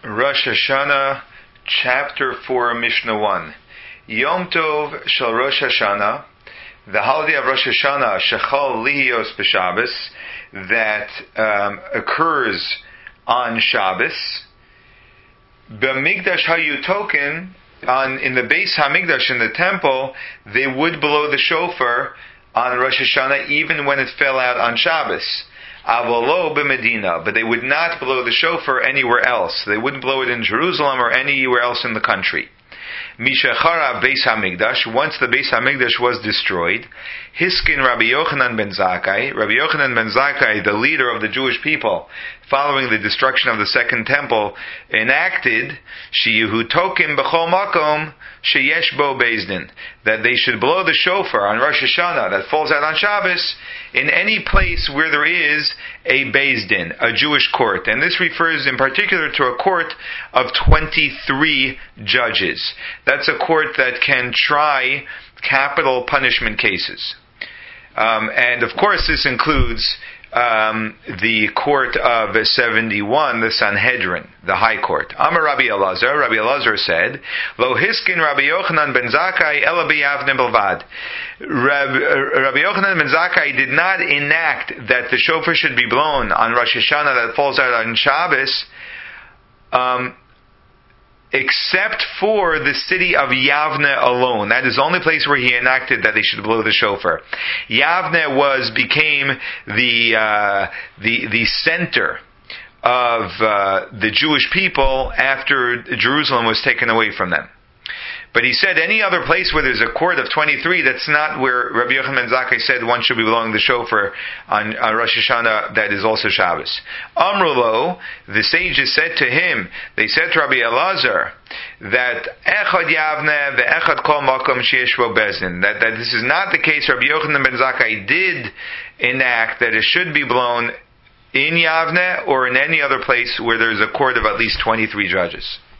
Rosh Hashanah, Chapter 4, Mishnah 1. Yom Tov Shel Rosh Hashanah, the holiday of Rosh Hashanah, Shechal Lihios B'Shabbos, that occurs on Shabbos. B'Migdash Hayutoken, in the Beis Hamikdash, in the temple, they would blow the shofar on Rosh Hashanah even when it fell out on Shabbos. Avolo b'Medina, but they would not blow the shofar anywhere else. They wouldn't blow it in Jerusalem or anywhere else in the country. Mishachara Beis Hamikdash, once the Beis Hamikdash was destroyed, Hiskin Rabbi Yochanan ben Zakkai, Rabbi Yochanan ben Zakkai, the leader of the Jewish people, following the destruction of the second temple, enacted Sheyehu Tokim B'chol Makom Sheyesh Bo Beis Din, that they should blow the shofar on Rosh Hashanah that falls out on Shabbos in any place where there is a Beis Din, a Jewish court. And this refers in particular to a court of 23 judges. That's a court that can try capital punishment cases. And of course this includes the court of 71, the Sanhedrin, the High Court. Amar Rabbi Elazar said, Lo hiskin Rabbi Yochanan ben Zakkai ela b'Yavne belvad. Rabbi Yochanan ben Zakkai did not enact that the shofar should be blown on Rosh Hashanah that falls out on Shabbos, except for the city of Yavne alone. That is the only place where he enacted that they should blow the shofar. Yavne became the center of the Jewish people after Jerusalem was taken away from them. But he said any other place where there's a court of 23, that's not where Rabbi Yochanan ben Zakkai said one should be blowing the shofar on Rosh Hashanah that is also Shabbos. Amrulo, the sages said to him, they said to Rabbi Elazar, that Echad Yavne ve'Echad Kol Makom Sheyesh Bo Beis Din, that this is not the case. Rabbi Yochanan ben Zakkai did enact that it should be blown in Yavne or in any other place where there's a court of at least 23 judges.